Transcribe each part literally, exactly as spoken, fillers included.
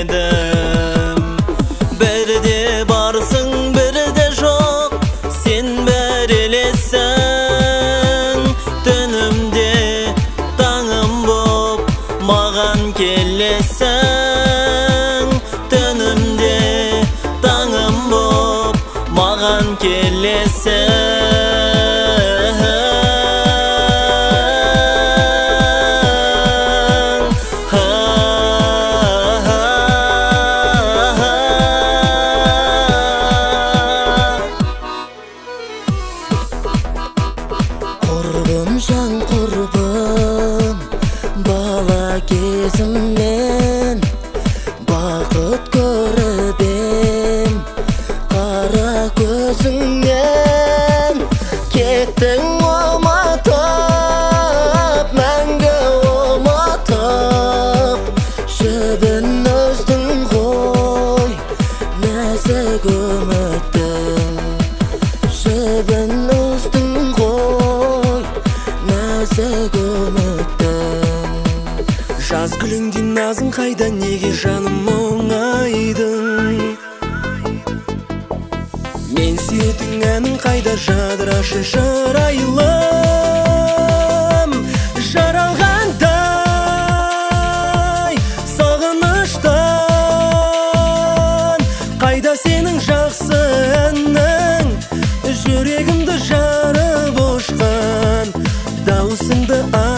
edim. Birde barsın birde жоқ, sen berelesen. Tönümde tağım bop mağan kelesen. Tönümde tağım bop mağan kelesen. Құрбым, жан құрбым, бала кезімнен бақыт көріп ем. Қара көзіңнен кеттің ұмытып, мәңгі ұмытып. Жібін үздің ғой нәзік үміттің, жібін үздің ғой нәзік үміттің. Жаз гүліңдей назың қайда, неге жаным мұңайдың? Мен сүйетін әнің қайда, жадырашы жырайлым. Жаралғандай сағыныштан, қайда сенің жақсы әнің? Жүрегімді жарып ұшқан дауысыңды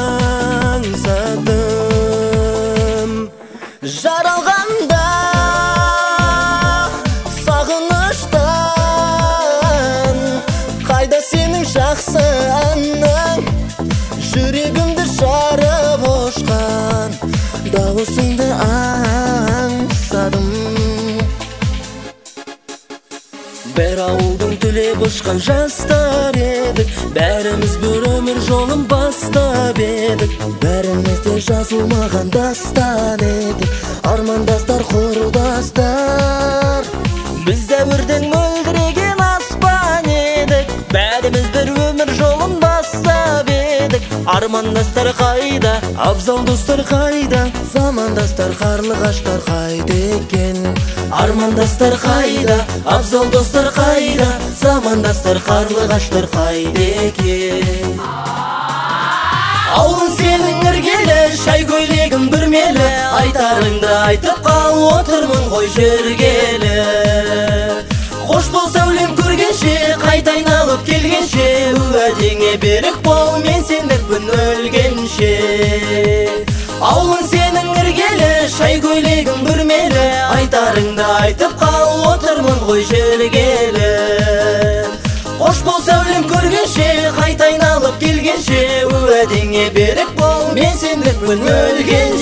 аңсадым. Жаралғанда сағыныштан, қайда сенің жақсы әнің? Жүрегімді жарып ұшқан дауысыңды аңсадым. Бір ауылдың түлеп ұшқан жастар едік, бәріміз бір өмір жолын бастап едік. Бәріміз де жазылмаған дастан едік, армандастар, құрдастар. Біз дәуірдің мөлдіреген аспан едік, бәріміз бір өмір жолын бастап едік. Армандастар қайда, абзал достар қайда? Замандастар, қарлығаштар қайда екен? Армандастар қайда, абзал достар қайда? Замандастар, қарлығаштар қайда екен? Ауылың сенің іргелі, шай көйлегім бүрмелі. Айтарыңды айтып қал, отырмын ғой жүргелі. Қош бол сәулем көргенше, қайта айналып келгенше. Уәдеңе берік бол, мен сендікпін өлгенше. Ауылың сенің іргелі, шай көйлегім бүрмелі. Айтарыңды айтып қал, отырмын ғой жүргелі. Қош бол сәулем көргенше, қайта айналып келгенше. Уәдеңе берік бол, мен сендікпін өлгенше.